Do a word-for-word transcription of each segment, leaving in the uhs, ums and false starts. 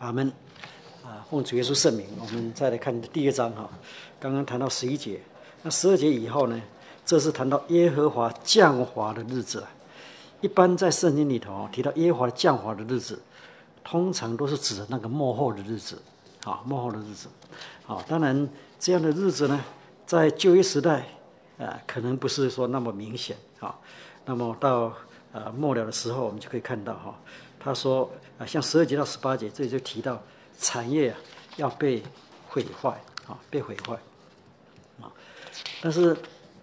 阿们。啊，奉主耶稣圣名，我们再来看第二章哈。刚刚谈到十一节，那十二节以后呢，这是谈到耶和华降华的日子。一般在圣经里头提到耶和华降华的日子，通常都是指的那个末后的日子，啊，末后的日子。啊，当然这样的日子呢，在旧约时代，啊，可能不是说那么明显啊。那么到呃末了的时候，我们就可以看到哈，他说啊，像十二节到十八节，这里就提到产业啊要被毁坏啊，被毁坏啊。但是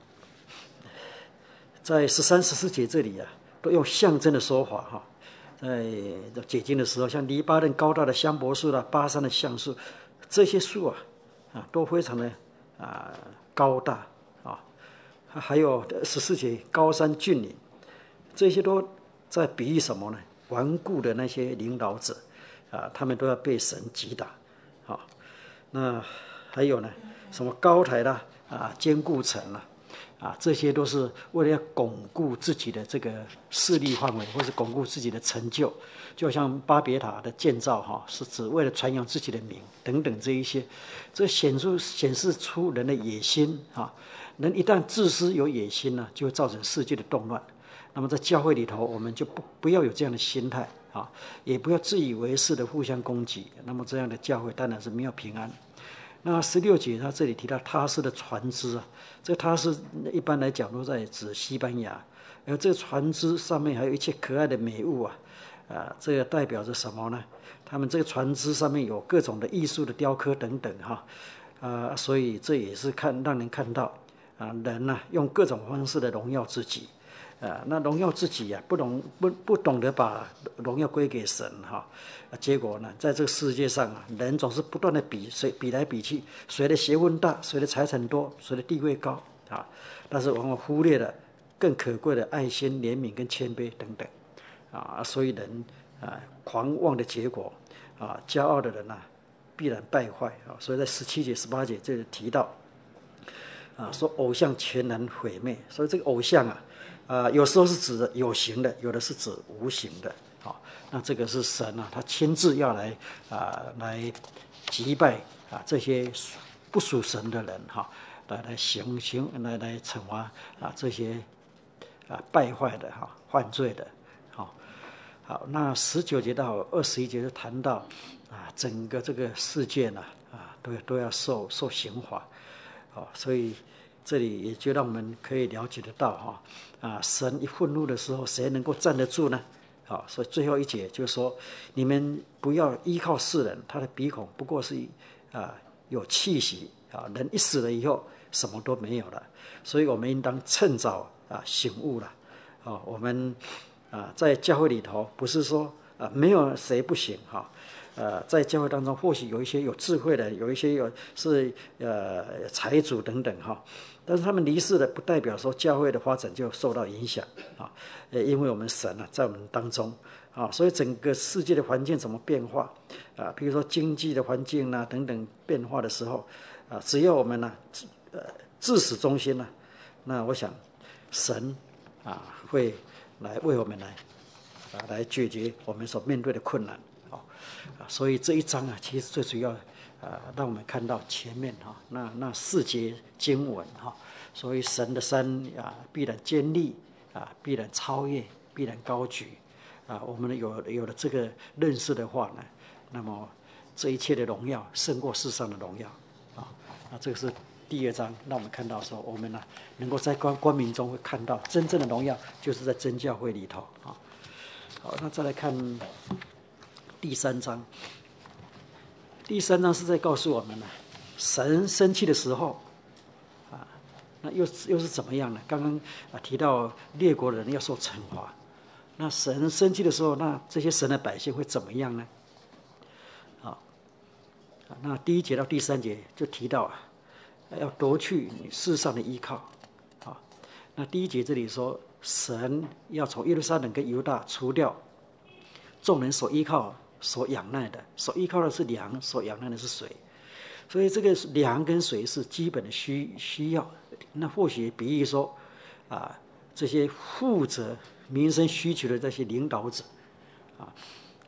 在十三、十四节这里啊，都用象征的说法哈。在解经的时候，像黎巴嫩高大的香柏树啦、巴山的橡树，这些树啊啊都非常的啊高大啊。还有十四节高山峻岭，这些都在比喻什么呢？顽固的那些领导者啊，他们都要被神击打。好，那还有呢，什么高台啦啊，坚固城啦啊，这些都是为了要巩固自己的这个势力范围，或是巩固自己的成就。就像巴别塔的建造哈，是指为了传扬自己的名等等这一些，这显出显示出人的野心啊。人一旦自私有野心呢，就会造成世界的动乱。那么在教会里头，我们就不不要有这样的心态啊，也不要自以为是的互相攻击。那么这样的教会当然是没有平安。那十六节他这里提到他施的船只啊，这他施一般来讲都在指西班牙，而这个船只上面还有一切可爱的美物啊，啊，这个代表着什么呢？他们这个船只上面有各种的艺术的雕刻等等哈，啊，所以这也是看让人看到。啊，人呢、啊、用各种方式的荣耀自己，啊，那荣耀自己啊，不懂不不懂得把荣耀归给神哈、啊，结果呢，在这个世界上啊，人总是不断的比谁比来比去，谁的学问大，谁的财产多，谁的地位高啊，但是往往忽略了更可贵的爱心、怜悯跟谦卑等等，啊，所以人啊狂妄的结果啊，骄傲的人呐、啊、必然败坏啊，所以在十七节、十八节这里提到。啊，说偶像全然毁灭，所以这个偶像啊，啊，有时候是指有形的，有的是指无形的。啊，那这个是神啊，他亲自要来啊，来击败啊这些不属神的人哈、啊，来来行行来来惩罚啊这些啊败坏的哈、啊、犯罪的。好，好，那十九节到二十一节就谈到啊，整个这个世界呢啊，都都要受受刑罚。哦，所以这里也就让我们可以了解得到哈啊，神一愤怒的时候，谁能够站得住呢？啊，所以最后一节就是说，你们不要依靠世人，他的鼻孔不过是啊有气息啊，人一死了以后，什么都没有了。所以我们应当趁早啊醒悟了啊，我们啊在教会里头不是说啊没有谁不行哈。呃，在教会当中，或许有一些有智慧的，有一些有是呃财主等等哈，但是他们离世了，不代表说教会的发展就受到影响啊。呃，因为我们神啊在我们当中啊，所以整个世界的环境怎么变化啊？比如说经济的环境啊等等变化的时候啊，只要我们呢、啊，呃自始忠心呢、啊，那我想神啊会来为我们来啊来解决我们所面对的困难。啊，所以这一章啊，其实最主要，呃，让我们看到前面哈、啊，那那四节经文哈、啊，所以神的山啊，必然坚立啊，必然超越，必然高举啊。我们有有了这个认识的话呢，那么这一切的荣耀胜过世上的荣耀啊。那这个是第二章，让我们看到说，我们呢、啊、能够在光光明中会看到真正的荣耀，就是在真教会里头啊。好，那再来看。第三章，第三章是在告诉我们呢，神生气的时候，啊，那又又是怎么样呢？刚刚啊提到列国人要受惩罚，那神生气的时候，那这些神的百姓会怎么样呢？啊，那第一节到第三节就提到啊，要夺去你世上的依靠，啊，那第一节这里说，神要从耶路撒冷跟犹大除掉众人所依靠。所仰赖的，所依靠的是粮，所仰赖的是水，所以这个粮跟水是基本的需需要。那或许比喻说，啊，这些负责民生需求的这些领导者，啊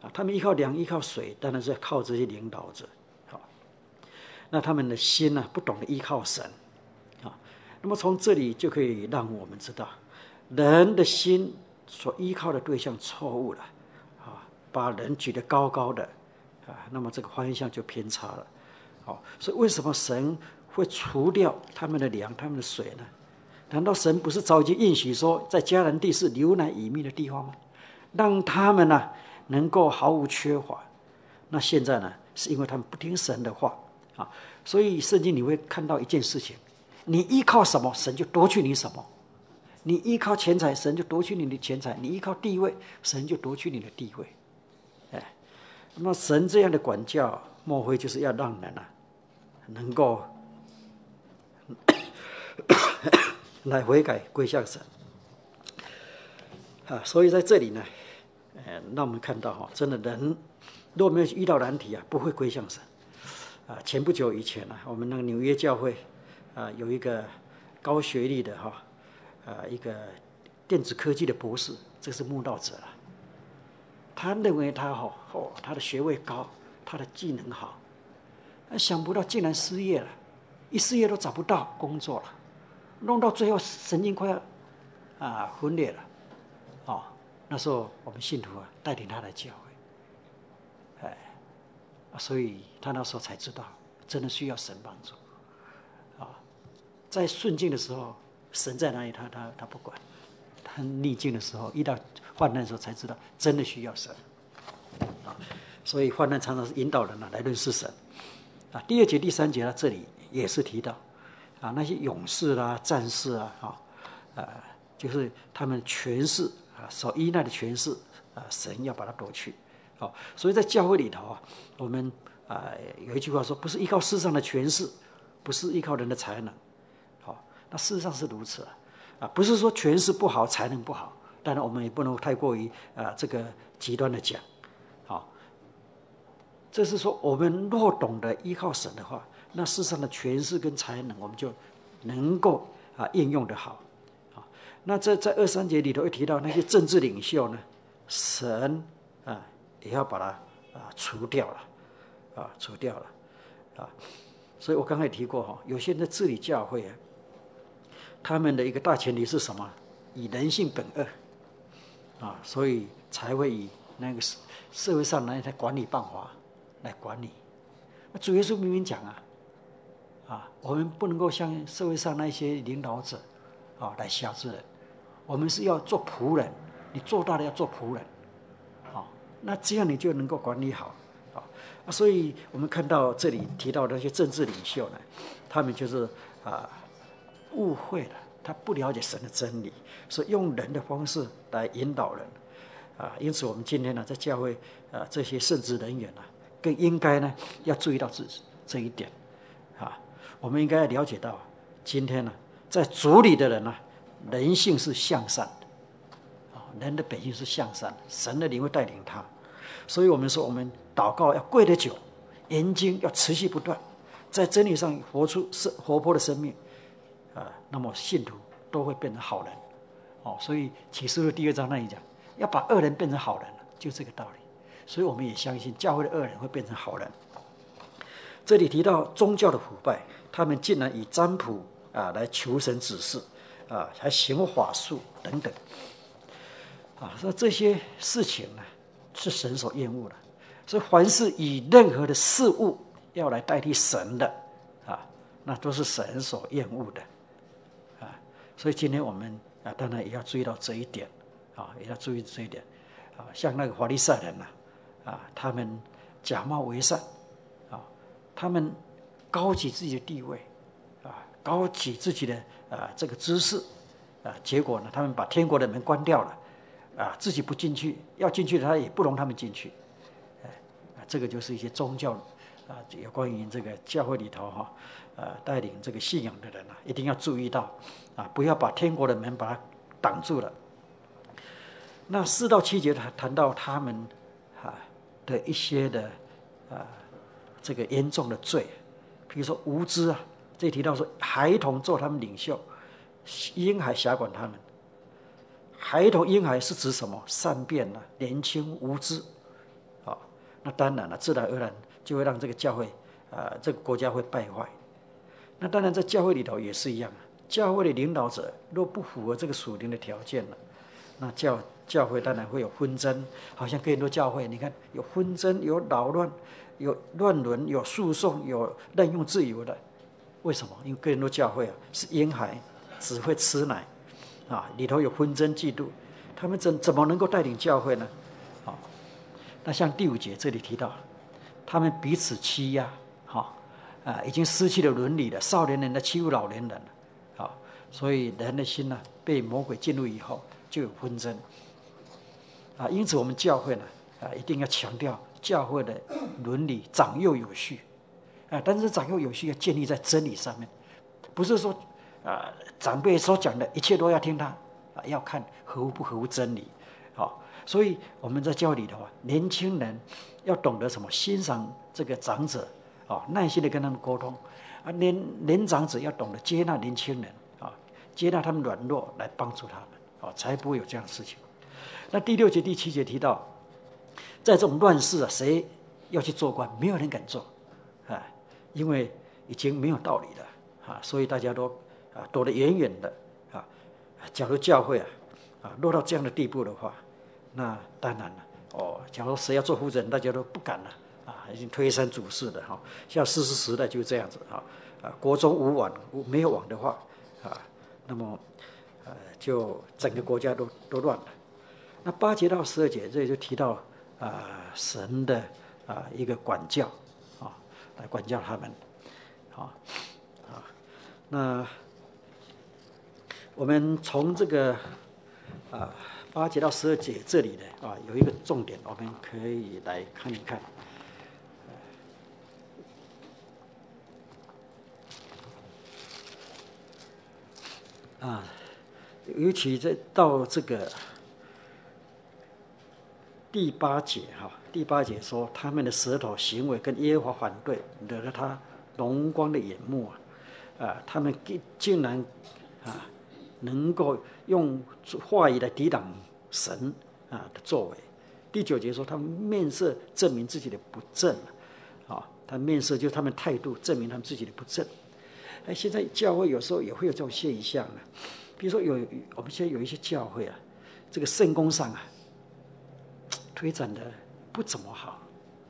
啊，他们依靠粮，依靠水，当然是要靠这些领导者。好，那他们的心呢、啊，不懂得依靠神。啊，那么从这里就可以让我们知道，人的心所依靠的对象错误了，啊，把人举得高高的，啊，那么这个方向就偏差了。好，所以为什么神会除掉他们的粮、他们的水呢？难道神不是早已经应许说，在迦南地是流奶与蜜的地方吗？让他们呢、啊、能够毫无缺乏。那现在呢，是因为他们不听神的话啊，所以圣经你会看到一件事情：你依靠什么，神就夺去你什么；你依靠钱财，神就夺去你的钱财；你依靠地位，神就夺去你的地位。哎，那么神这样的管教，莫非就是要让人啊能够来悔改归向神啊？所以在这里呢，呃，让我们看到哈，真的人如果没有遇到难题啊，不会归向神啊。前不久以前呢、啊，我们那个纽约教会啊，有一个高学历的哈啊一个电子科技的博士，这是慕道者了。他认为他哈哦，他的学位高，他的技能好，想不到竟然失业了，一失业都找不到工作了。弄到最后神经快要啊分裂了，哦，那时候我们信徒啊带领他来教会，哎，所以他那时候才知道，真的需要神帮助，啊，在顺境的时候神在哪里他他他不管，他逆境的时候遇到患难的时候才知道真的需要神，啊，所以患难常常是引导人啊来认识神，啊，第二节第三节呢这里也是提到。啊，那些勇士啦、战士啊，啊，呃，就是他们权势啊，所依赖的权势啊，神要把它夺去。好、哦，所以在教会里头啊，我们啊有一句话说，不是依靠世上的权势，不是依靠人的才能。好、哦，那事实上是如此啊，啊，不是说权势不好，才能不好，当然我们也不能太过于啊这个极端的讲。好、哦，这是说我们若懂得依靠神的话。那世上的权势跟才能，我们就能够啊应用得好啊。那在在二三节里头又提到那些政治领袖呢，神啊也要把它啊除掉了啊除掉了啊。所以我刚才也提过哈，有些人在治理教会啊，他们的一个大前提是什么？以人性本恶啊，所以才会以那个社会上那一套管理办法来管理。主耶稣明明讲啊。啊，我们不能够像社会上那些领导者啊来辖制人，我们是要做仆人，你做大了要做仆人，啊，那这样你就能够管理好，啊，所以我们看到这里提到的那些政治领袖呢，他们就是啊误会了，他不了解神的真理，所以用人的方式来引导人，啊，因此我们今天呢在教会啊这些圣职人员呢，更应该呢要注意到这这一点，啊。我们应该要了解到，今天呢，在主里的人呢，人性是向善的，人的本性是向善的，神的灵会带领他。所以我们说，我们祷告要跪得久，研经要持续不断，在真理上活出生活泼的生命啊，那么信徒都会变成好人。哦，所以启示录第二章那里讲，要把恶人变成好人，就这个道理。所以我们也相信，教会的恶人会变成好人。这里提到宗教的腐败，他们竟然以占卜啊来求神指示啊，还行法术等等啊，说这些事情呢是神所厌恶的。所以凡是以任何的事物要来代替神的啊，那都是神所厌恶的啊。所以今天我们啊，当然也要注意到这一点啊，也要注意这一点啊。像那个法利赛人呐啊，他们假冒为善。他们高举自己的地位，啊，高举自己的啊这个知识，啊，结果呢，他们把天国的门关掉了，啊，自己不进去，要进去的他也不容他们进去，哎，啊，这个就是一些宗教啊，有关于这个教会里头哈，啊，带领这个信仰的人啊，一定要注意到，啊，不要把天国的门把它挡住了。那四到七节谈谈到他们啊的一些的啊。这个严重的罪，比如说无知啊，这里提到说孩童做他们领袖，婴孩辖管他们。孩童婴孩是指什么？善变啊，年轻无知那当然了，自然而然就会让这个教会啊、呃，这个国家会败坏。那当然在教会里头也是一样，教会的领导者若不符合这个属灵的条件了，那教教会当然会有纷争。好像更多教会，你看有纷争，有扰乱，有乱伦，有诉讼，有滥用自由的。为什么？因为更多教会啊是婴孩，只会吃奶啊，里头有纷争嫉妒，他们怎怎么能够带领教会呢？啊，那像第五节这里提到，他们彼此欺压，哈啊，已经失去了伦理了。少年人的欺负老年人了，啊，所以人的心呢、啊、被魔鬼进入以后就有纷争啊。因此我们教会呢啊一定要强调教会的伦理长幼有序啊，但是长幼有序要建立在真理上面，不是说啊长辈所讲的一切都要听他啊，要看合乎不合乎真理。好，所以我们在教会里的话，年轻人要懂得什么？欣赏这个长者啊，耐心的跟他们沟通啊。年年长者要懂得接纳年轻人啊，接纳他们软弱来帮助他们啊，才不会有这样的事情。那第六节、第七节提到，在这种乱世啊，谁要去做官？没有人敢做啊，因为已经没有道理了啊，所以大家都啊躲得远远的啊。假如教会啊啊落到这样的地步的话，那当然了哦。假如谁要做负责人，大家都不敢了啊，已经推三阻四的哈。像士师时代就是这样子啊啊，国中无网没有网的话啊，那么呃就整个国家都都乱了。那八节到十二节这里就提到啊神的啊一个管教啊，来管教他们啊啊。那我们从这个啊八节到十二节这里呢啊有一个重点，我们可以来看一看。啊，尤其在到这个第八节哈，第八节说他们的舌头行为跟耶和华反对，惹了他荣光的眼目啊，啊，他们竟然啊能够用话语来抵挡神啊的作为。第九节说他们面色证明自己的不正啊，他面色就是他们态度证明他们自己的不正。哎，现在教会有时候也会有这种现象啊，比如说有我们现在有一些教会啊，这个圣工上啊推展的不怎么好，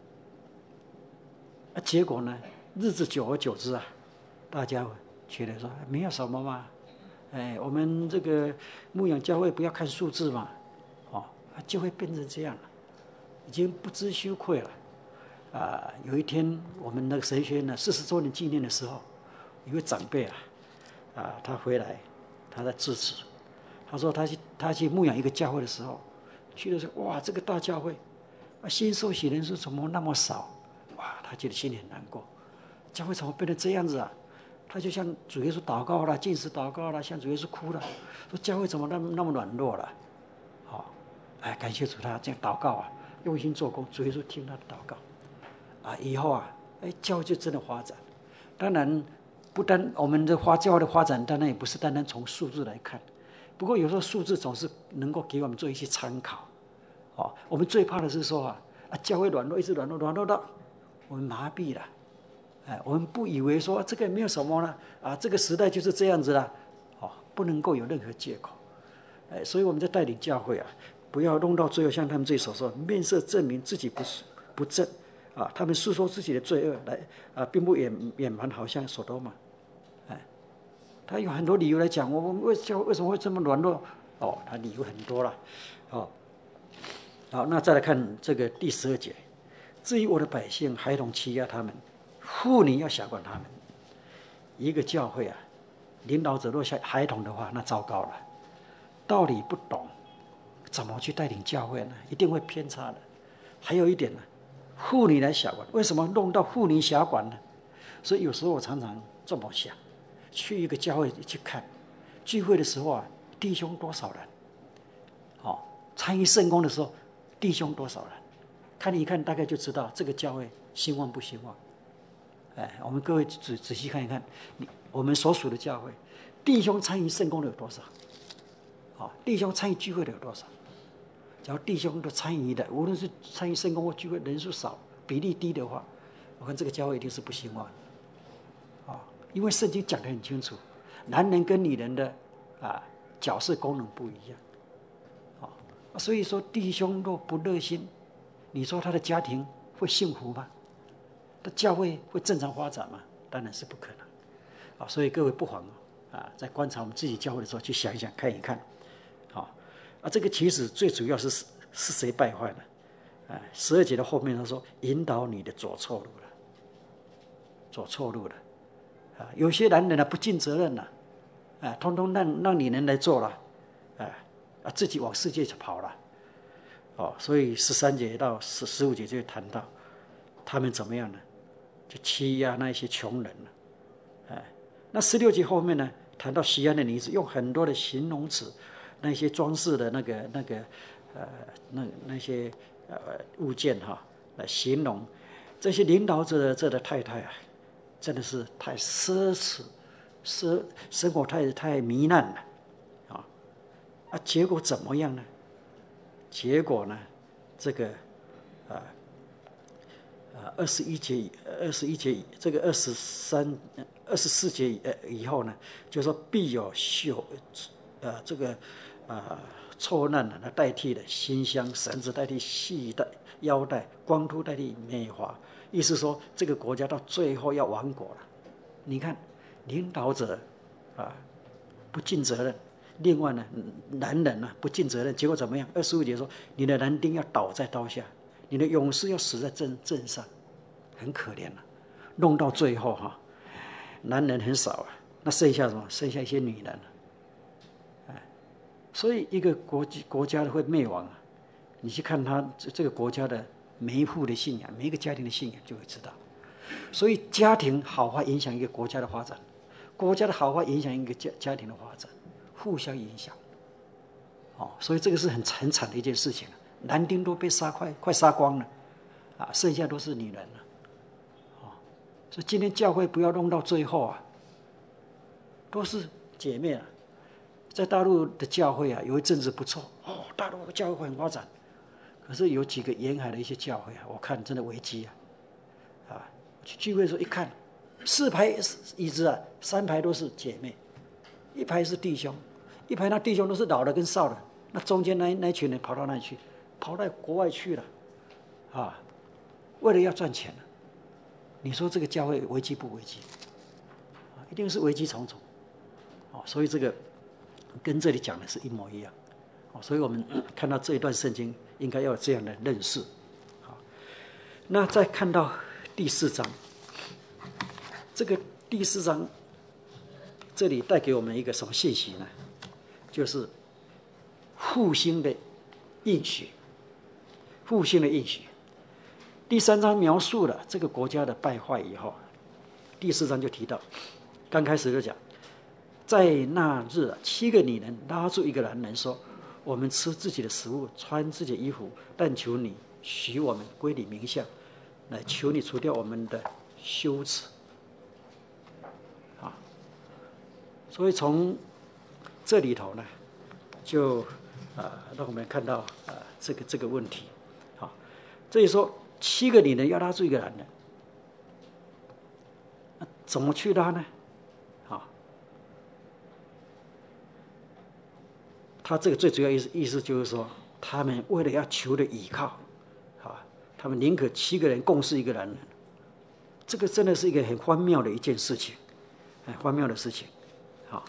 啊，结果呢，日子久而久之啊，大家觉得说没有什么嘛，哎，我们这个牧养教会不要看数字嘛，哦，就会变成这样了，已经不知羞愧了。啊，有一天我们那个神学院呢四十周年纪念的时候，一位长辈啊，啊，他回来，他在致辞，他说他去他去牧养一个教会的时候，去的时候哇，这个大教会，啊，新受洗人数怎么那么少？哇，他觉得心里很难过，教会怎么变成这样子啊？他就向主耶稣祷告了，进食祷告了，向主耶稣哭了，说教会怎么那么那么软弱了？好、哦，哎，感谢主，他这样祷告啊，用心做工，主耶稣听他的祷告，啊，以后啊，哎，教会就真的发展。当然，不单我们的花教会的发展，当然也不是单单从数字来看，不过有时候数字总是能够给我们做一些参考。哦，我们最怕的是说啊，啊，教会软弱，一直软弱，软弱到我们麻痹了。哎，我们不以为说这个没有什么了啊，这个时代就是这样子了，哦，不能够有任何借口。哎，所以我们在带领教会啊，不要弄到最后像他们这所说，面色证明自己不不正啊，他们诉说自己的罪恶来啊，并不掩掩瞒，好像所多玛，哎，他有很多理由来讲我们为教会为什么会这么软弱，哦，他理由很多了，哦，好，那再来看这个第十二节，至于我的百姓，孩童欺压他们。妇女要辖管他们。一个教会啊，领导者若像孩童的话，那糟糕了。道理不懂，怎么去带领教会呢？一定会偏差的。还有一点呢，妇女来辖管，为什么弄到妇女辖管呢？所以有时候我常常这么想，去一个教会去看聚会的时候啊，弟兄多少人？哦，参与圣工的时候，弟兄多少人？看一看，大概就知道这个教会兴旺不兴旺。哎，我们各位仔仔细看一看，你我们所属的教会，弟兄参与圣工的有多少？好、哦，弟兄参与聚会的有多少？ 只要弟兄都参与的，无论是参与圣工或聚会人数少、比例低的话，我看这个教会一定是不兴旺的。啊，因为圣经讲得很清楚，男人跟女人的啊角色功能不一样。啊，所以说弟兄若不热心，你说他的家庭会幸福吗？他教会会正常发展吗？当然是不可能。啊，所以各位不妨啊，在观察我们自己教会的时候，去想一想、看一看。好，啊，这个其实最主要是是谁败坏了？啊，十二节的后面他说，引导你的走错路了，走错路了。啊，有些男人呢不尽责任了，啊，通通让让女人来做了，啊啊，自己往世界去跑了。哦，所以十三节到十十五节就谈到他们怎么样呢？就欺压那些穷人了。哎，那十六节后面呢，谈到西安的女子，用很多的形容词，那些装饰的那个那个呃那那些呃物件哈、啊，来形容这些领导者的这的太太啊，真的是太奢侈，奢生活太太糜烂了，啊啊，结果怎么样呢？结果呢，这个啊啊二十一节二十一节这个二十三二十四节呃以后呢，就说必有袖呃这个啊错难来代替的馨香，绳子代替系带腰带，光秃代替美华，意思说这个国家到最后要亡国了。你看领导者啊不尽责任。另外呢，男人呢、啊、不尽责任，结果怎么样？二十五节说，你的男丁要倒在刀下，你的勇士要死在阵阵上，很可怜了、啊。弄到最后哈、啊，男人很少啊，那剩下什么？剩下一些女人了、啊。哎，所以一个国国家会灭亡啊，你去看他这个国家的每一户的信仰，每一个家庭的信仰，就会知道。所以家庭好坏影响一个国家的发展，国家的好坏影响一个家家庭的发展。互相影响，哦，所以这个是很很惨的一件事情。男丁都被杀快快杀光了，啊，剩下都是女人了，哦，所以今天教会不要弄到最后啊，都是姐妹啊。在大陆的教会啊，有一阵子不错，哦，大陆的教会很发展，可是有几个沿海的一些教会啊，我看真的危机啊，啊，去聚会的时候一看，四排椅子啊，三排都是姐妹，一排是弟兄。一排那弟兄都是老的跟少的，那中间那那群人跑到那里去，跑到国外去了，啊，为了要赚钱了。你说这个教会危机不危机？啊，一定是危机重重。哦，所以这个跟这里讲的是一模一样。哦，所以我们看到这一段圣经，应该要有这样的认识。好，那再看到第四章，这个第四章这里带给我们一个什么信息呢？就是复兴的应许，复兴的应许。第三章描述了这个国家的败坏以后，第四章就提到，刚开始就讲，在那日，七个女人拉住一个男人说：“我们吃自己的食物，穿自己的衣服，但求你许我们归你名下，来求你除掉我们的羞耻。”啊，所以从这里头呢，就啊让我们看到啊这个这个问题，好，这里说七个女人要拉住一个男人，怎么去拉呢？好，他这个最主要意思意思就是说，他们为了要求的依靠，啊，他们宁可七个人共侍一个男人，这个真的是一个很荒谬的一件事情，很荒谬的事情，好。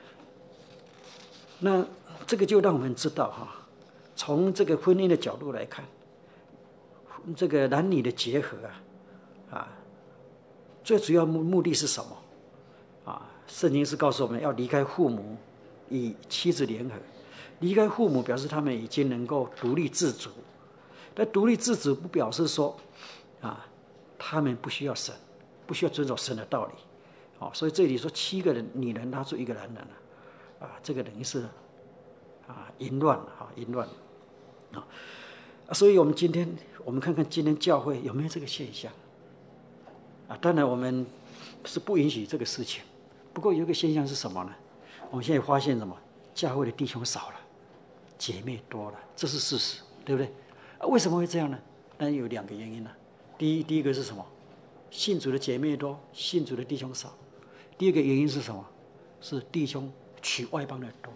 那这个就让我们知道哈，从这个婚姻的角度来看，这个男女的结合啊，啊，最主要目目的是什么？啊，圣经是告诉我们要离开父母，与妻子联合。离开父母表示他们已经能够独立自主，但独立自主不表示说，啊，他们不需要神，不需要遵守神的道理。哦，所以这里说七个人女人拉住一个男人了。啊，这个等于是啊淫乱了啊，淫乱啊，所以我们今天我们看看今天教会有没有这个现象啊？当然我们是不允许这个事情，不过有一个现象是什么呢？我们现在发现什么？教会的弟兄少了， 姐妹多了，这是事实，对不对？啊，为什么会这样呢？那有两个原因呢、啊。第一，第一个是什么？信主的姐妹多，信主的弟兄少。第二个原因是什么？是弟兄娶外邦的多。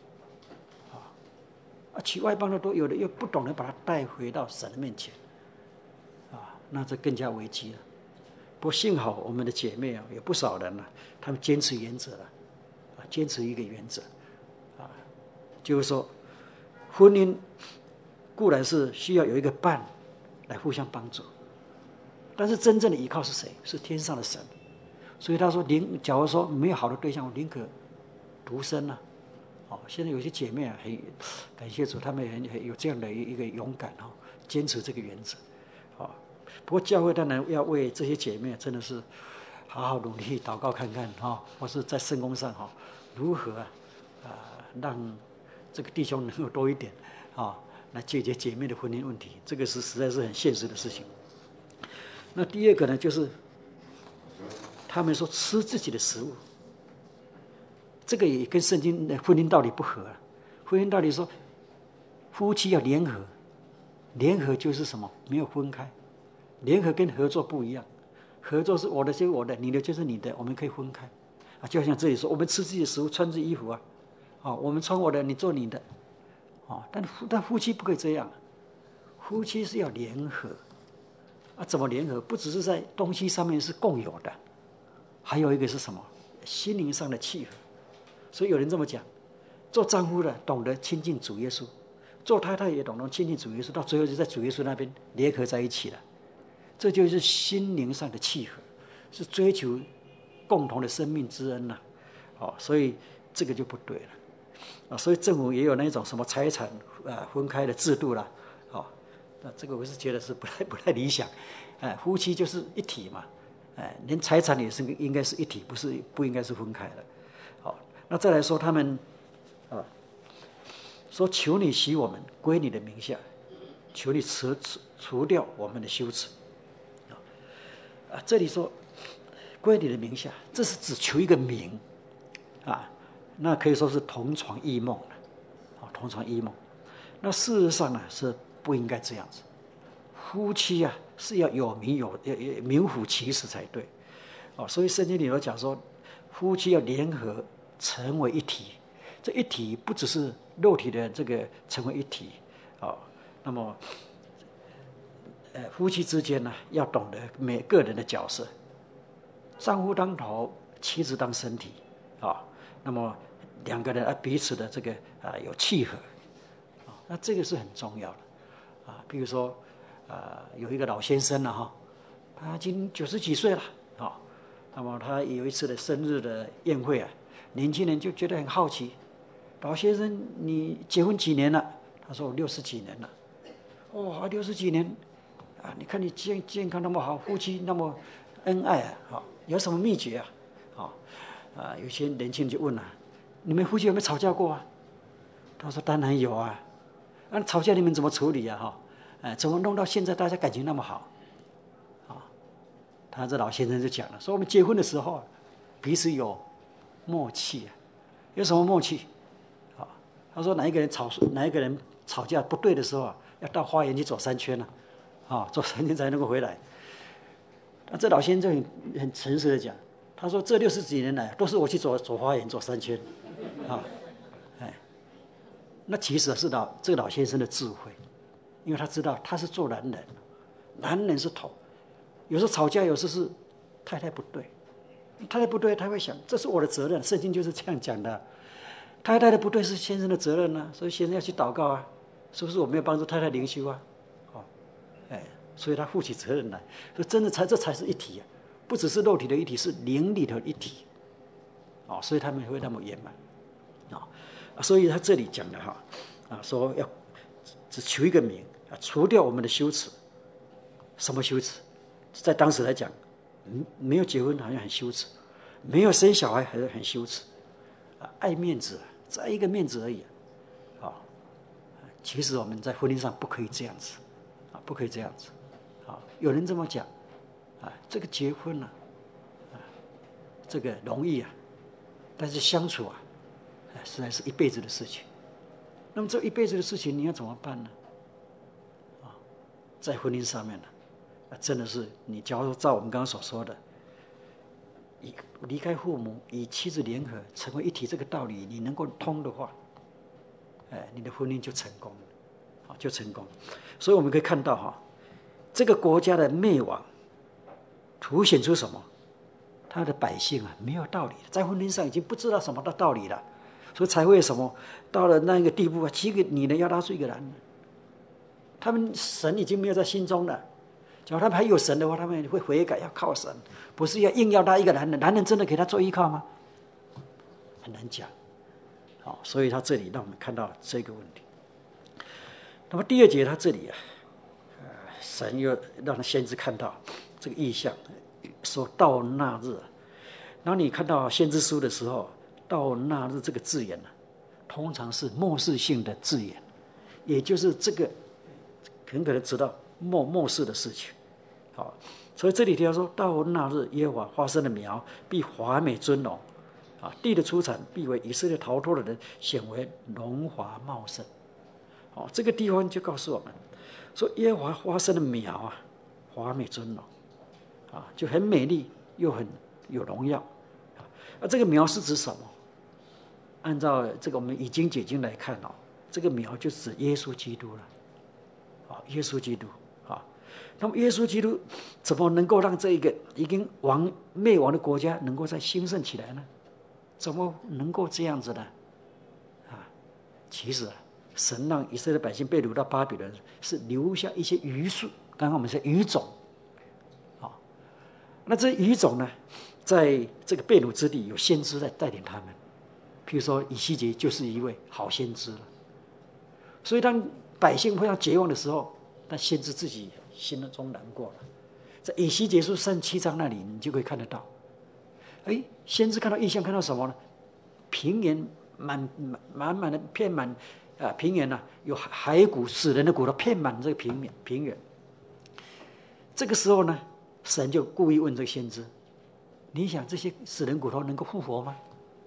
啊，娶外邦的多，有的又不懂得把他带回到神的面前，啊，那这更加危机了。不过幸好我们的姐妹啊，有不少人呢、啊，他们坚持原则了，啊，坚持一个原则，啊，就是说，婚姻固然是需要有一个伴来互相帮助，但是真正的依靠是谁？是天上的神。所以他说，宁假如说没有好的对象，我宁可独身啊。哦，现在有些姐妹啊，很感谢主，她们很很有这样的一个勇敢哈、哦，坚持这个原则。哦，不过教会当然要为这些姐妹真的是好好努力祷告看看哈、哦，或是在圣工上哈、哦，如何啊啊、呃、让这个弟兄能够多一点啊、哦，来解决姐妹的婚姻问题，这个是实在是很现实的事情。那第二个呢，就是他们说吃自己的食物。这个也跟圣经的婚姻道理不合啊。婚姻道理说，夫妻要联合，联合就是什么？没有分开。联合跟合作不一样，合作是我的就是我的，你的就是你的，我们可以分开。啊，就像这里说，我们吃自己的食物，穿自己衣服啊，啊，我们穿我的，你做你的，啊，但但夫妻不可以这样，夫妻是要联合。啊，怎么联合？不只是在东西上面是共有的，还有一个是什么？心灵上的契合。所以有人这么讲，做丈夫的懂得亲近主耶稣，做太太也懂得亲近主耶稣，到最后就在主耶稣那边联合在一起了。这就是心灵上的契合，是追求共同的生命之恩呐、啊。哦，所以这个就不对了啊。所以政府也有那种什么财产啊分开的制度啦。哦，那这个我是觉得是不太不太理想。哎，夫妻就是一体嘛，哎，连财产也是应该是一体，不是不应该是分开的。好。那再来说他们，啊，说求你洗我们归你的名下，求你除除除掉我们的羞耻，啊，这里说归你的名下，这是只求一个名，啊，那可以说是同床异梦了，啊，同床异梦。那事实上呢是不应该这样子，夫妻啊是要有名有要名副其实才对，啊，所以圣经里头讲说，夫妻要联合。成为一体，这一体不只是肉体的这个成为一体，哦，那么，呃，夫妻之间呢，要懂得每个人的角色，丈夫当头，妻子当身体，啊、哦，那么两个人啊彼此的这个啊、呃、有契合，啊、哦，那这个是很重要的，啊，比如说，啊、呃，有一个老先生了、啊、哈，他已经九十几岁了，啊、哦，那么他有一次的生日的宴会啊。年轻人就觉得很好奇，老先生，你结婚几年了？他说我六十几年了。哦，六十几年，啊，你看你健健康那么好，夫妻那么恩爱啊，好，有什么秘诀啊？好，啊，有些年轻人就问了、啊，你们夫妻有没有吵架过啊？他说当然有啊，那、啊、吵架你们怎么处理啊？哈，哎，怎么弄到现在大家感情那么好？啊，他这老先生就讲了，说我们结婚的时候，彼此有默契啊，有什么默契？啊，他说哪一个人吵哪一个人吵架不对的时候啊，要到花园去走三圈呢、啊，啊，走三圈才能够回来。那这老先生很很诚实的讲，他说这六十几年来都是我去走走花园走三圈，啊，哎，那其实是老这个老先生的智慧，因为他知道他是做男人，男人是头，有时候吵架有时候是太太不对。太太不对，他会想，这是我的责任。圣经就是这样讲的。太太的不对是先生的责任啊，所以先生要去祷告啊，是不是我没有帮助太太灵修啊？哦，哎，所以他负起责任来。所以真的才这才是一体啊，不只是肉体的一体，是灵里的一体。哦，所以他们会那么圆满。啊、哦，所以他这里讲的哈，啊，说要只求一个名啊，除掉我们的羞耻。什么羞耻？在当时来讲。没有结婚好像很羞耻，没有生小孩还是很羞耻，啊，爱面子，再一个面子而已，啊，其实我们在婚姻上不可以这样子，啊，不可以这样子，啊，有人这么讲，啊，这个结婚呢、啊，啊，这个容易啊，但是相处啊，啊，实在是一辈子的事情。 那么这一辈子的事情你要怎么办呢？啊，在婚姻上面呢，啊，真的是你假如照我们刚刚所说的，以离开父母，与妻子联合，成为一体，这个道理你能够通的话，哎，你的婚姻就成功了，啊，就成功。所以我们可以看到哈，这个国家的灭亡，凸显出什么？他的百姓啊，没有道理，在婚姻上已经不知道什么的道理了。所以才会什么到了那个地步啊，七个女人要拉出一个男人，他们神已经没有在心中了。假如他们还有神的话，他们会悔改，要靠神，不是要硬要拉一个男人。男人真的给他做依靠吗？很难讲。好，所以他这里让我们看到这个问题。那么第二节他这里啊，呃、神又让他先知看到这个异象，说到那日，然后你看到先知书的时候，到那日这个字眼呢，通常是末世性的字眼，也就是这个很可能知道末末世的事情。好，所以这里提到说到那日，耶和华发生的苗必华美尊荣，啊，地的出产必为以色列逃脱的人显为荣华茂盛。好，这个地方就告诉我们说，耶和华发生的苗啊，华美尊荣，啊，就很美丽又很有荣耀。啊，这个苗是指什么？按照这个我们以经解经来看哦，这个苗就指耶稣基督了，啊，耶稣基督啊。那么耶稣基督怎么能够让这一个已经亡灭亡的国家能够再兴盛起来呢？怎么能够这样子呢？啊，其实啊，神让以色列百姓被掳到巴比伦，是留下一些余数。刚刚我们说余种，啊，那这余种呢，在这个被掳之地有先知在带领他们。譬如说以西结就是一位好先知了，所以当百姓非常绝望的时候，那先知自己心中难过了。在以西结书三十七章那里，你就可以看得到，哎，先知看到异象，看到什么呢？平原满满满的遍满啊，平原啊，有骸骨、死人的骨头遍满这个平原平原。这个时候呢，神就故意问这个先知：你想这些死人骨头能够复活吗？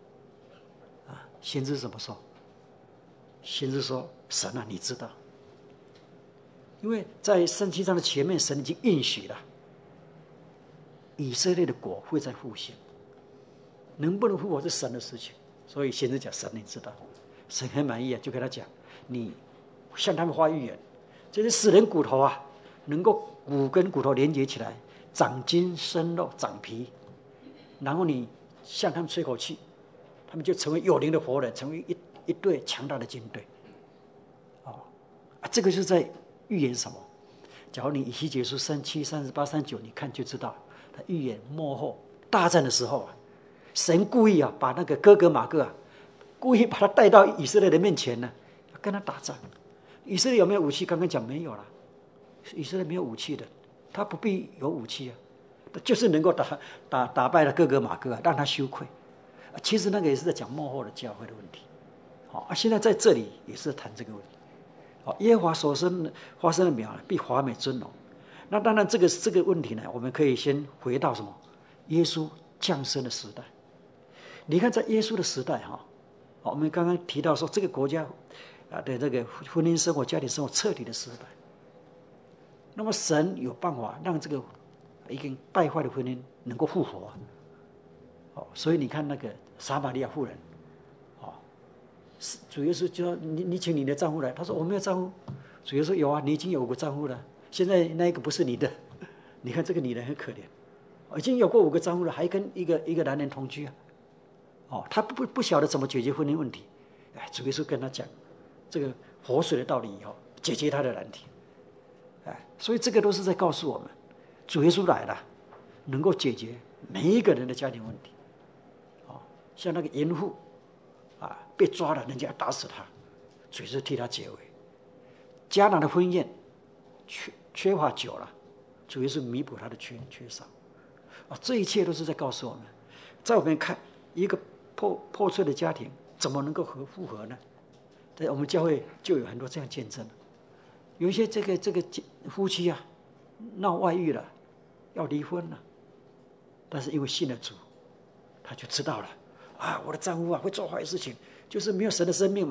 先知怎么说？先知说：神啊，你知道，因为在三七章的前面，神已经应许了以色列的国会再复兴，能不能复活是神的事情。所以先知讲：神你知道，神很满意啊，就跟他讲：你向他们发预言，这些死人骨头啊，能够骨跟骨头连接起来，长筋生肉，长皮，然后你向他们吹口气，他们就成为有灵的活人，成为一一队强大的军队。哦，啊，这个是在预言什么？假如你以西结书三七、三十八、三九，你看就知道，他预言末后大战的时候啊，神故意啊把那个哥哥马各啊，故意把他带到以色列的面前呢，要跟他打仗。以色列有没有武器？刚刚讲没有了，以色列没有武器的，他不必有武器啊，他就是能够打打打败了哥哥马各啊，让他羞愧。其实那个也是在讲末后的教会的问题，好，啊，现在在这里也是谈这个问题。好，耶和华所生发生的苗必华美尊荣。那当然，这个这个问题呢，我们可以先回到什么？耶稣降生的时代。你看，在耶稣的时代哈，我们刚刚提到说，这个国家啊的这个婚姻生活、家庭生活彻底的失败。那么神有办法让这个已经败坏的婚姻能够复活。哦，所以你看那个撒玛利亚妇人，哦，主耶稣就说你你请你的丈夫来，他说我没有丈夫，主耶稣说有啊，你已经有五个丈夫了，现在那一个不是你的，你看这个女人很可怜，已经有过五个丈夫了，还跟一个一个男人同居啊，哦，他不不晓得怎么解决婚姻问题，哎，主耶稣跟他讲这个活水的道理以后，解决他的难题，哎，所以这个都是在告诉我们，主耶稣来了，能够解决每一个人的家庭问题。像那个淫妇啊，被抓了，人家打死他，主耶稣替他解围。迦拿的婚宴缺缺乏酒了，主耶稣弥补他的缺缺少。啊，这一切都是在告诉我们，在我们看一个破破碎的家庭怎么能够和复合呢？在我们教会就有很多这样见证，有一些这个这个夫妻啊闹外遇了，要离婚了，但是因为信了主，他就知道了。啊，我的丈夫啊会做坏事情，就是没有神的生命嘛。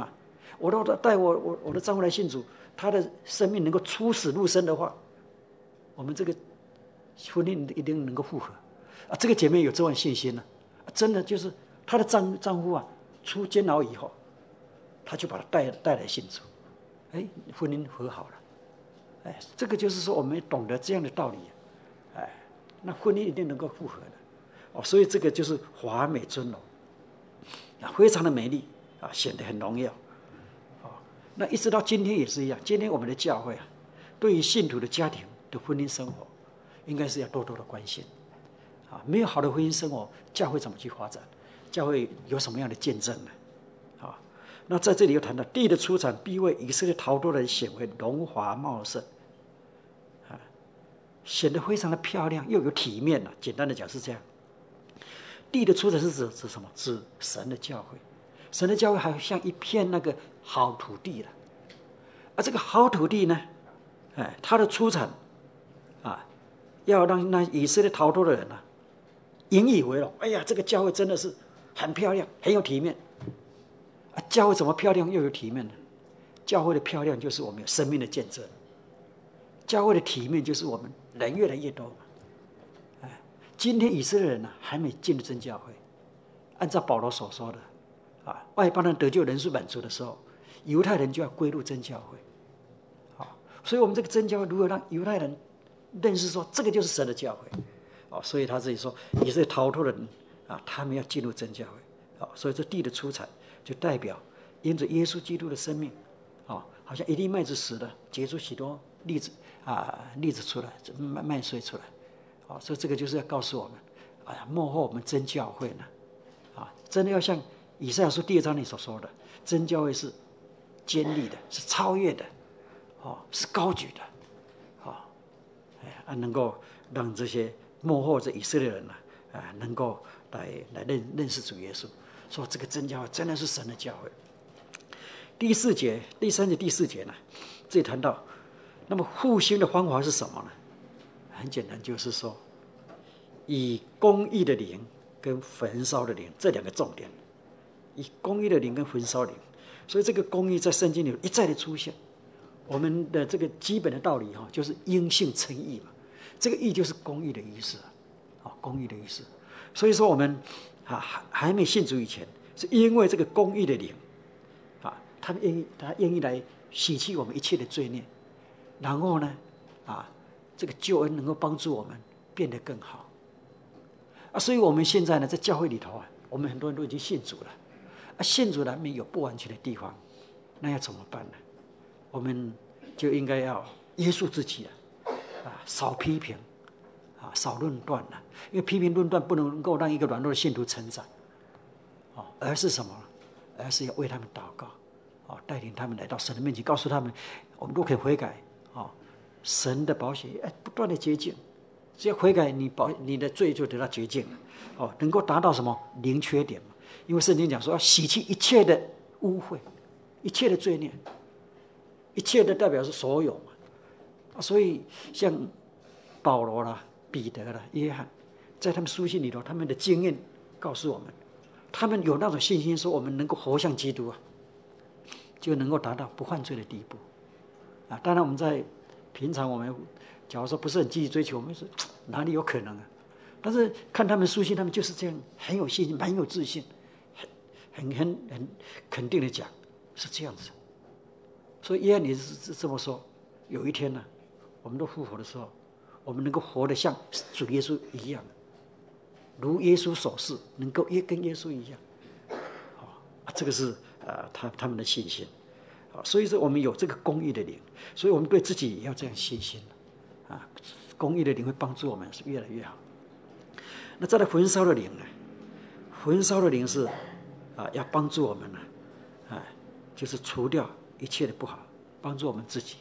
我都带我我我的丈夫来信主，他的生命能够出死入生的话，我们这个婚姻一定能够复合啊！这个姐妹有这样信心呢、啊，真的就是她的丈丈夫啊，出监牢以后，她就把他带带来信主，哎，婚姻和好了，哎，这个就是说我们懂得这样的道理，哎，那婚姻一定能够复合的，哦，所以这个就是华美尊荣啊，非常的美丽啊，显得很荣耀，哦，那一直到今天也是一样，今天我们的教会啊，对于信徒的家庭的婚姻生活，应该是要多多的关心。啊，没有好的婚姻生活，教会怎么去发展？教会有什么样的见证呢？啊，那在这里又谈到地的出产必为以色列逃脱的人显为荣华茂盛，啊，显得非常的漂亮，又有体面了。简单的讲是这样。地的出产是指指什么？指神的教会。神的教会还像一片那个好土地了。而这个好土地呢，哎，它的出产啊，要让那以色列逃脱的人啊，引以为荣。哎呀，这个教会真的是很漂亮，很有体面。啊，教会怎么漂亮又有体面呢？教会的漂亮就是我们有生命的见证，教会的体面就是我们人越来越多。哎，今天以色列人呢、啊、还没进入真教会，按照保罗所说的啊，外邦人得救人数满足的时候，犹太人就要归入真教会。啊，所以我们这个真教会如何让犹太人认识说这个就是神的教会？哦，所以他这里说以色列逃脱的人啊，他们要进入真教会。哦，所以这地的出产就代表因着耶稣基督的生命，哦，好像一粒麦子死了，结出许多粒子啊，粒子出来，麦麦穗出来。哦，所以这个就是要告诉我们，哎呀，幕后我们真教会呢，啊，真的要像以赛亚书第二章里所说的，真教会是坚立的，是超越的，哦，是高举的，哦，哎啊，能够让这些幕后这以色列人呢，啊，能够来来认认识主耶稣。说这个真教会真的是神的教会。第四节、第三节、第四节呢，这里谈到，那么复兴的方法是什么呢？很简单，就是说，以公义的灵跟焚烧的灵这两个重点，以公义的灵跟焚烧灵，所以这个公义在圣经里一再的出现。我们的这个基本的道理哈，就是因信称义嘛，这个义就是公义的意思啊，公义的意思。所以说我们。啊，还还没信主以前，是因为这个公义的灵，啊，他们愿意，他愿意来洗去我们一切的罪孽，然后呢，啊，这个救恩能够帮助我们变得更好，啊，所以我们现在呢，在教会里头啊，我们很多人都已经信主了，啊，信主难免有不完全的地方，那要怎么办呢？我们就应该要约束自己啊，啊，少批评。啊，少论断了，因为批评论断不能够让一个软弱的信徒成长，哦，而是什么？而是要为他们祷告，哦，带领他们来到神的面前，告诉他们，我们都可以悔改，哦，神的宝血哎，不断的洁净，只要悔改，你保你的罪就得到洁净了，哦，能够达到什么零缺点嘛？因为圣经讲说要洗去一切的污秽，一切的罪孽，一切的代表是所有嘛，啊，所以像保罗啦。彼得了、约翰，在他们书信里头，他们的经验告诉我们，他们有那种信心，说我们能够活像基督啊，就能够达到不犯罪的地步啊。当然，我们在平常我们假如说不是很积极追求，我们说哪里有可能啊？但是看他们书信，他们就是这样，很有信心，蛮有自信，很很很很肯定的讲是这样子。所以约翰也是这么说。有一天呢、啊，我们都复活的时候。我们能够活得像主耶稣一样，如耶稣所示，能够也跟耶稣一样，啊，这个是啊，他他们的信心，啊，所以说我们有这个公义的灵，所以我们对自己也要这样信心，啊，公义的灵会帮助我们是越来越好。那再来焚烧的灵呢？焚烧的灵是啊，要帮助我们呢，啊，就是除掉一切的不好，帮助我们自己。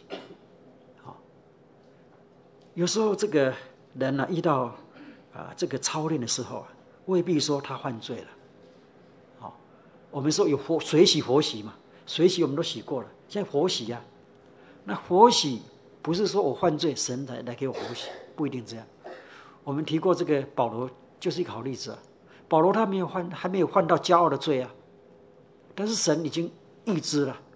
有时候这个人呢、啊，遇到啊这个操练的时候啊，未必说他犯罪了。好、哦，我们说有活水洗活洗嘛，水洗我们都洗过了，现在活洗啊。那活洗不是说我犯罪，神才来给我活洗，不一定这样。我们提过这个保罗就是一个好例子啊。保罗他没有犯，还没有犯到骄傲的罪啊，但是神已经预知了，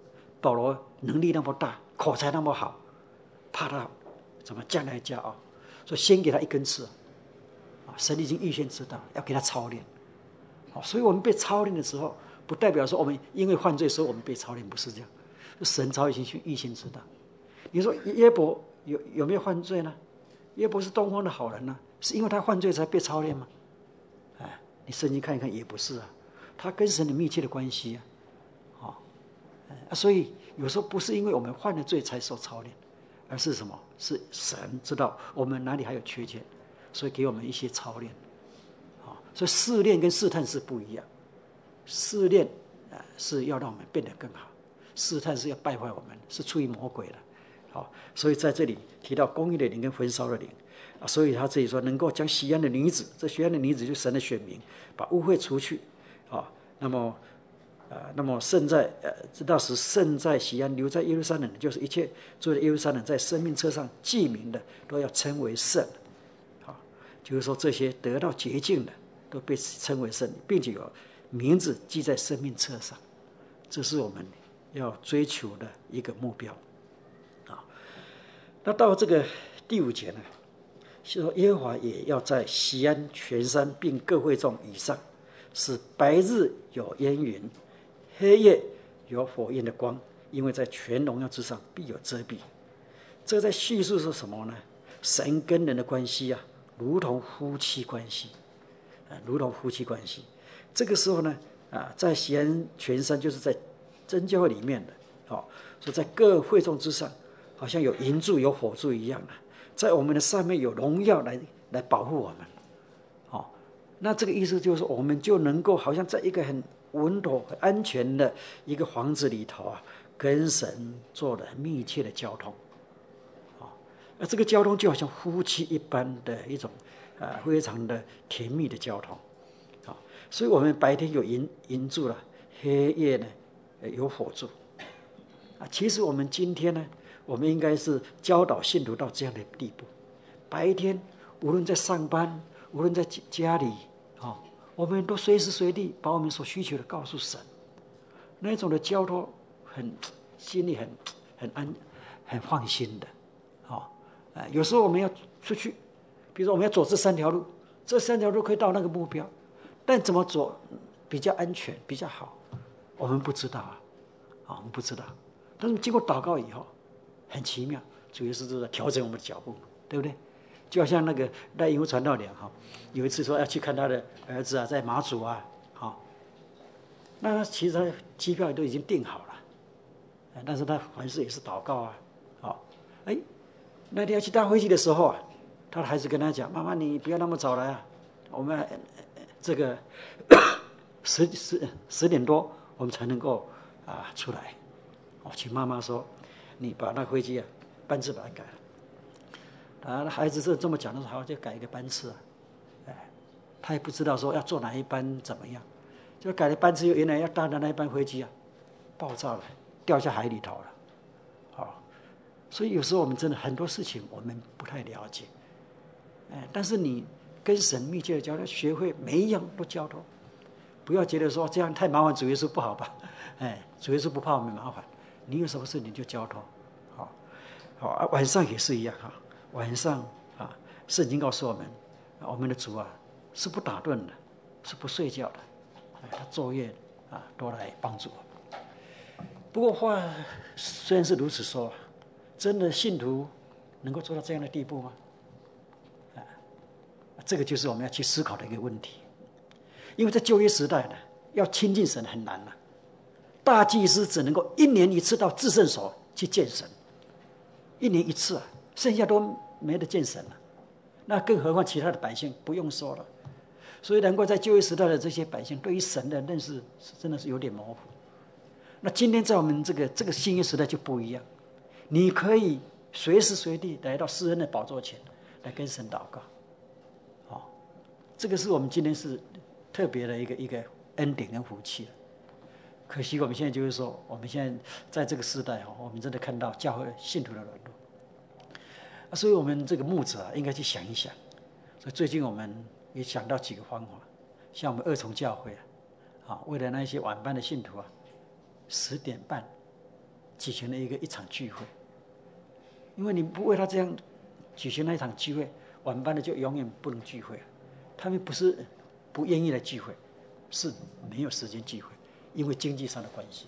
保罗能力那么大，口才那么好，怕他怎么将来骄傲，所以先给他一根刺啊！神已经预先知道，要给他操练。所以我们被操练的时候，不代表说我们因为犯罪所以我们被操练，不是这样。神早已经去预先知道。你说约伯有有没有犯罪呢？约伯是东方的好人呢、啊，是因为他犯罪才被操练吗？哎，你圣经看一看也不是啊，他跟神的密切的关系啊，哦，啊，所以有时候不是因为我们犯了罪才受操练，而是什么？是神知道我们哪里还有缺陷，所以给我们一些操练。所以试炼跟试探是不一样，试炼啊是要让我们变得更好，试探是要败坏我们，是出于魔鬼的。好，所以在这里提到公义的灵跟焚烧的灵啊，所以他这里说能够将西安的女子，这西安的女子就是神的选民，把污秽除去啊。那么啊，那么圣在呃，那时圣在西安，留在耶路撒冷，就是一切住在耶路撒冷在生命册上记名的，都要称为圣。好，就是说这些得到洁净的。都被称为圣，并且有名字记在生命册上，这是我们要追求的一个目标啊。那到这个第五节呢，是说耶和华也要在锡安全山并各会众以上，使白日有烟云，黑夜有火焰的光，因为在全荣耀之上必有遮蔽。这在叙述是什么呢？神跟人的关系啊，如同夫妻关系。啊，如同夫妻关系，这个时候呢，啊，在锡安全山，就是在真教会里面的，哦，所以在各会众之上，好像有银柱、有火柱一样的，在我们的上面有荣耀来来保护我们，哦，那这个意思就是说，我们就能够好像在一个很稳妥、很安全的一个房子里头啊，跟神做了密切的交通，哦，那这个交通就好像夫妻一般的一种。啊，非常的甜蜜的交通，啊，所以我们白天有银银柱了，黑夜呢有火柱，啊，其实我们今天呢，我们应该是教导信徒到这样的地步，白天无论在上班，无论在家里，啊，我们都随时随地把我们所需求的告诉神，那种的交托很心里很很安很放心的，啊，啊，有时候我们要出去。比如说我们要走这三条路，这三条路可以到那个目标，但怎么走比较安全比较好，我们不知道啊，啊，我们不知道。但是经过祷告以后，很奇妙，主耶稣就在调整我们的脚步，对不对？就好像那个赖英夫传道娘哈，有一次说要去看他的儿子啊，在马祖啊，好，那其实他机票都已经订好了，但是他凡事也是祷告啊，好，哎，那天要去搭飞机的时候啊。他的孩子跟他讲：“妈妈，你不要那么早来啊，我们这个十十十点多我们才能够啊出来。”我请妈妈说：“你把那飞机啊班次把它改了。”啊，孩子是这么讲的时候，好就改一个班次啊，哎，他也不知道说要坐哪一班怎么样，就改了班次，原来要搭的那一班飞机啊爆炸了，掉下海里头了，好，所以有时候我们真的很多事情我们不太了解。哎，但是你跟神密切的交流，学会每一样都交托，不要觉得说这样太麻烦，主耶稣不好吧？哎，主耶稣不怕我们麻烦，你有什么事你就交托，好，好啊。晚上也是一样哈，晚上啊，圣经告诉我们，我们的主啊是不打盹的，是不睡觉的，哎，他昼夜啊都来帮助我们。不过话虽然是如此说，真的信徒能够做到这样的地步吗？这个就是我们要去思考的一个问题，因为在旧约时代呢，要亲近神很难了、啊。大祭司只能够一年一次到至圣所去见神，一年一次啊，剩下都没得见神了。那更何况其他的百姓不用说了。所以难怪在旧约时代的这些百姓对于神的认识是真的是有点模糊。那今天在我们这个这个新约时代就不一样，你可以随时随地来到施恩的宝座前来跟神祷告。这个是我们今天是特别的一个一个恩典跟福气。可惜我们现在就是说，我们现在在这个时代哦，我们真的看到教会信徒的软弱，所以我们这个牧者啊，应该去想一想。所以最近我们也想到几个方法，像我们二重教会啊，啊，为了那些晚班的信徒啊，十点半举行了一个一场聚会。因为你不为他这样举行那一场聚会，晚班的就永远不能聚会了。他们不是不愿意来聚会，是没有时间聚会，因为经济上的关系。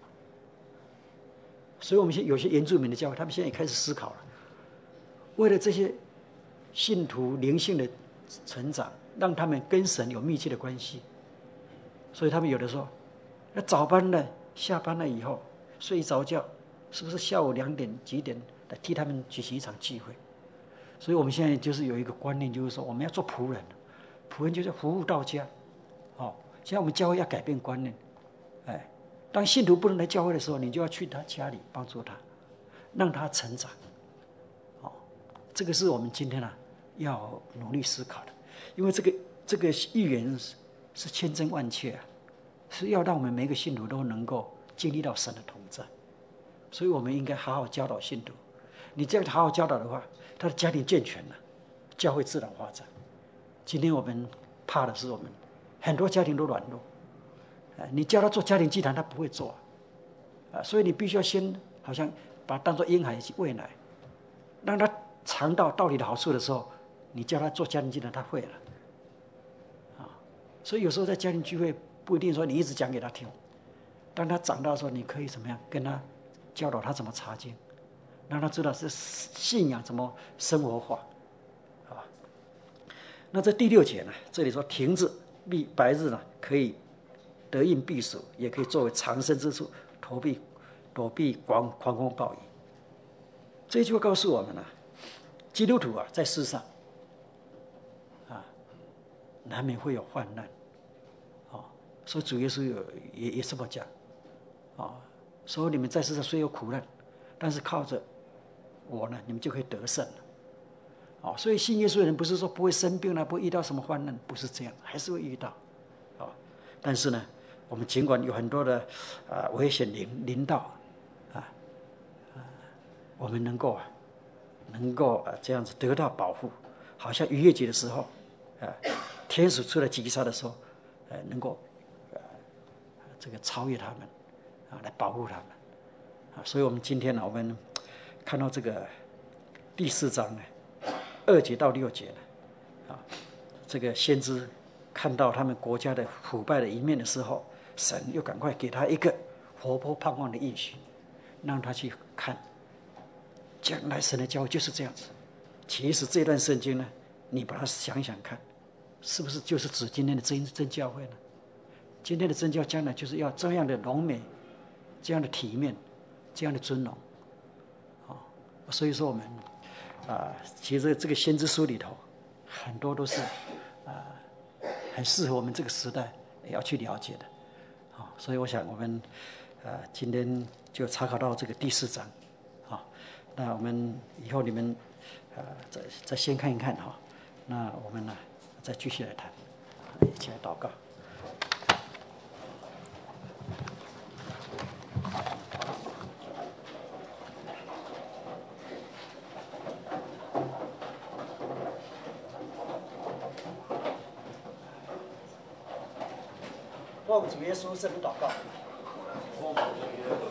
所以我们现在有些原住民的教会，他们现在也开始思考了，为了这些信徒灵性的成长，让他们跟神有密切的关系，所以他们有的说，那早班呢，下班了以后睡着觉，是不是下午两点几点来替他们举行一场聚会？所以我们现在就是有一个观念，就是说我们要做仆人，仆人就是服务到家。哦，现在我们教会要改变观念，哎，当信徒不能来教会的时候，你就要去他家里帮助他，让他成长。哦，这个是我们今天啊要努力思考的，因为这个这个预言是是千真万确啊，是要让我们每一个信徒都能够经历到神的同在，所以我们应该好好教导信徒。你这样好好教导的话，他的家庭健全了，教会自然发展。今天我们怕的是我们很多家庭都软弱，你叫他做家庭祭坛，他不会做啊，所以你必须要先好像把他当作婴孩去喂奶，让他尝到道理的好处的时候，你叫他做家庭祭坛，他会了啊。所以有时候在家庭聚会不一定说你一直讲给他听，当他长大的时候，你可以怎么样跟他教导他怎么查经，让他知道是信仰怎么生活化，啊。那这第六节呢，这里说亭子避白日呢，可以得应避暑，也可以作为藏身之处，躲避躲避狂狂风暴雨。这一句话告诉我们呢、啊，基督徒啊，在世上啊，难免会有患难，啊，所以主耶稣有也也这么讲，啊，说你们在世上虽有苦难，但是靠着我呢，你们就可以得胜了。哦，所以信耶稣的人不是说不会生病了，不会遇到什么患难，不是这样，还是会遇到。哦，但是呢，我们尽管有很多的啊、呃、危险临临到，啊啊，我们能够啊，能够啊这样子得到保护，好像逾越节的时候，啊，天使出来击杀的时候，呃，能够呃这个超越他们，啊，来保护他们。啊，所以我们今天呢，我们看到这个第四章呢。二节到六节呢，啊，这个先知看到他们国家的腐败的一面的时候，神又赶快给他一个活泼盼望的应许，让他去看，将来神的教会就是这样子。其实这段圣经呢，你把它想想看，是不是就是指今天的真真教会呢？今天的真教将来就是要这样的荣美，这样的体面，这样的尊荣，啊，所以说我们。啊，其实这个先知书里头，很多都是啊，很适合我们这个时代也要去了解的，啊，所以我想我们啊今天就查考到这个第四章，啊，那我们以后你们啊再再先看一看哈，那我们呢再继续来谈，一起来祷告。奉主耶稣圣名祷告。